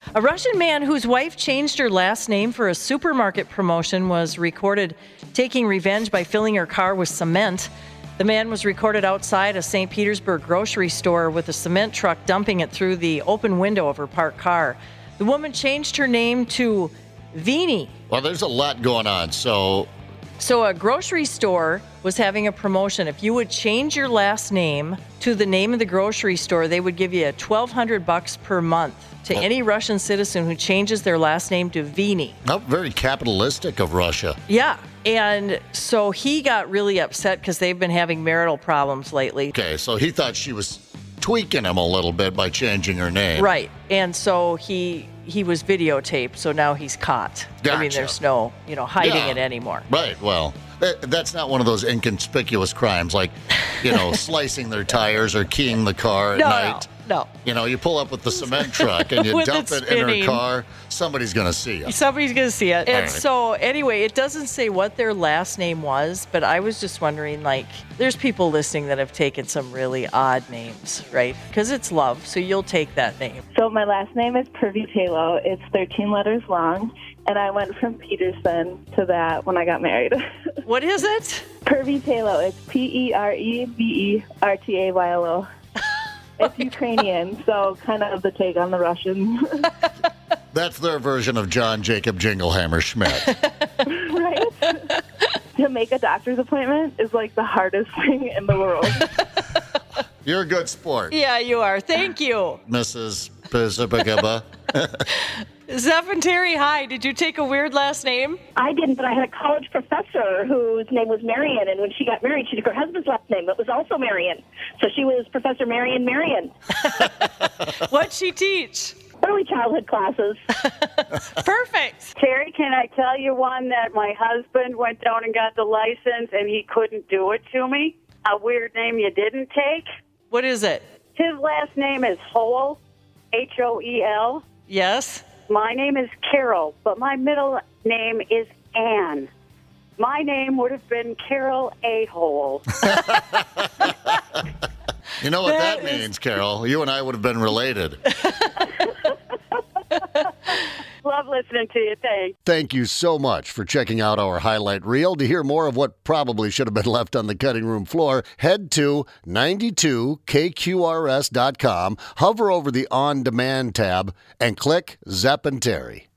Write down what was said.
A Russian man whose wife changed her last name for a supermarket promotion was recorded taking revenge by filling her car with cement. The man was recorded outside a St. Petersburg grocery store with a cement truck dumping it through the open window of her parked car. The woman changed her name to Vini. Well, there's a lot going on, So a grocery store was having a promotion. If you would change your last name to the name of the grocery store, they would give you $1,200 per month to any Russian citizen who changes their last name to Vini. Not very capitalistic of Russia. Yeah. And so he got really upset because they've been having marital problems lately. Okay, so he thought she was tweaking him a little bit by changing her name. Right. And so he was videotaped, so now he's caught. Gotcha. I mean, there's no, hiding it anymore. Right. Well, that's not one of those inconspicuous crimes like, slicing their tires or keying the car at night. No. You pull up with the cement truck and you dump it in her car, somebody's going to see you. Somebody's going to see it. And right. So anyway, it doesn't say what their last name was, but I was just wondering, there's people listening that have taken some really odd names, right? Because it's love, so you'll take that name. So my last name is Pervitalo. It's 13 letters long, and I went from Peterson to that when I got married. What is it? Pervitalo. It's Perevertyalo. It's Ukrainian, so kind of the take on the Russian. That's their version of John Jacob Jingleheimer Schmidt. Right? To make a doctor's appointment is like the hardest thing in the world. You're a good sport. Yeah, you are. Thank you. Mrs. Pizabagaba. Zeph and Terry, hi. Did you take a weird last name? I didn't, but I had a college professor whose name was Marion, and when she got married, she took her husband's last name. It was also Marion. So she was Professor Marion Marion. What'd she teach? Early childhood classes. Perfect. Terry, can I tell you one that my husband went down and got the license, and he couldn't do it to me? A weird name you didn't take? What is it? His last name is Hoel, Hoel. Yes. My name is Carol, but my middle name is Ann. My name would have been Carol A-Hole. You know what that means, Carol? You and I would have been related. Love listening to you. Thanks. Thank you so much for checking out our highlight reel. To hear more of what probably should have been left on the cutting room floor, head to 92kqrs.com, hover over the On Demand tab, and click Zep and Terry.